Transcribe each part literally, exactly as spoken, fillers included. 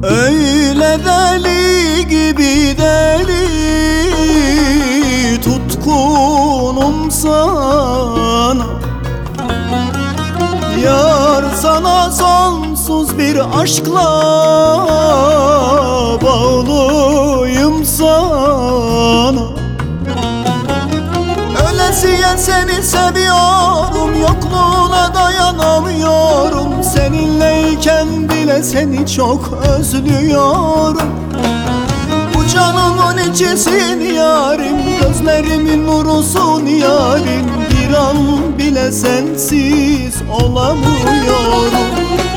Öyle deli gibi deli tutkunum sana. Yar sana sonsuz bir aşkla bağlıyım sana. Ölesiye seni seviyorum, yokluğuna dayanamıyorum. Seninleyken bile seni çok özlüyorum. Bu canımın içisin yarim, gözlerimin nurusun yarim. Bir an bile sensiz olamıyorum.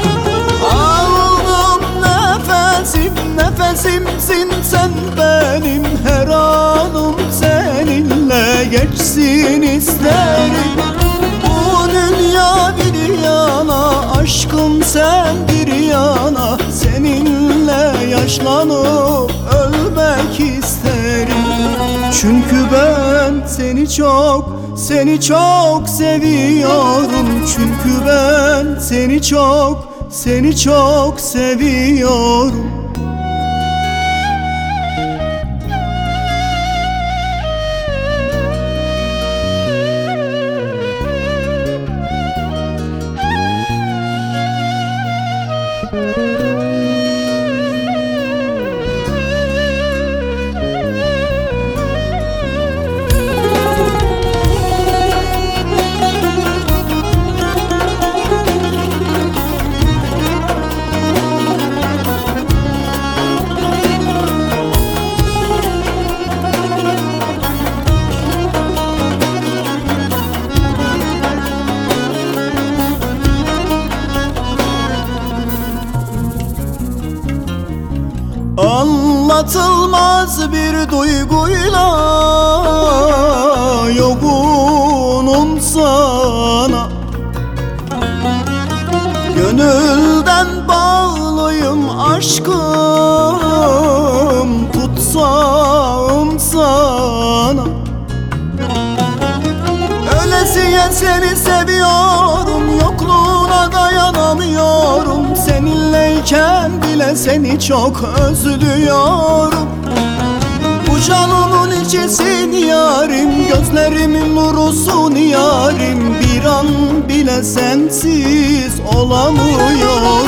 Aldım nefesim, nefesimsin sen benim. Her anım seninle geçsin isterim. Bu dünya bir yana, aşkım sen bir yana. Seninle yaşlanıp ölmek isterim. Çünkü ben seni çok, seni çok seviyorum. Çünkü ben seni çok, seni çok seviyorum. Anlatılmaz bir duyguyla yogunum sana. Gönülden bağlıyım aşkım, tutsam sana. Ölesiye seni seviyorum, yokluğuna dayanamıyorum. Seninleyken bile seni çok özlüyorum. Bu canımın içisin yarim, gözlerimin nurusun yarim. Bir an bile sensiz olamıyorum.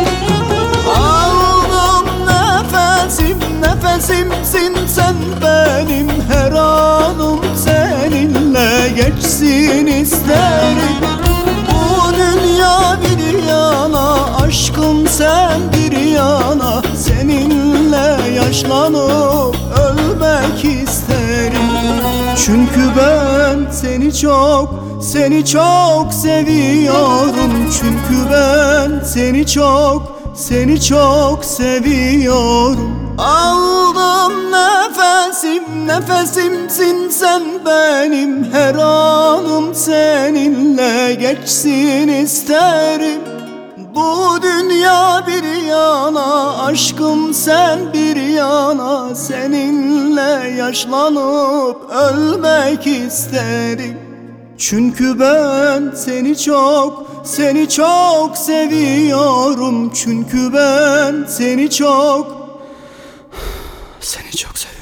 Aldım nefesim, nefesimsin sen benim. Her anım seninle geçsin isterim. Bu dünya bir yana, aşkım sen bir yana. Seninle yaşlanıp ölmek isterim. Çünkü ben seni çok, seni çok seviyorum. Çünkü ben seni çok, seni çok seviyorum. Aldım nefesim, nefesimsin sen benim. Her anım seninle geçsin isterim. Bu dünya bir yana, aşkım sen bir yana. Seninle yaşlanıp ölmek isterim. Çünkü ben seni çok, seni çok seviyorum. Çünkü ben seni çok, seni çok seviyorum.